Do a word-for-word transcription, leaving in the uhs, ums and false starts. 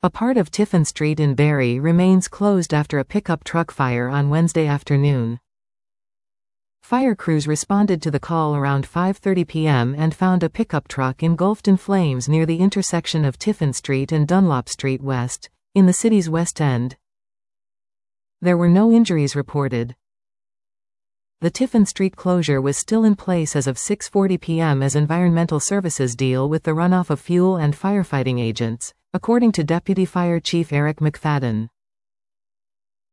A part of Tiffin Street in Barrie remains closed after a pickup truck fire on Wednesday afternoon. Fire crews responded to the call around five thirty p m and found a pickup truck engulfed in flames near the intersection of Tiffin Street and Dunlop Street West, in the city's West End. There were no injuries reported. The Tiffin Street closure was still in place as of six forty p m as environmental services deal with the runoff of fuel and firefighting agents, according to Deputy Fire Chief Eric McFadden.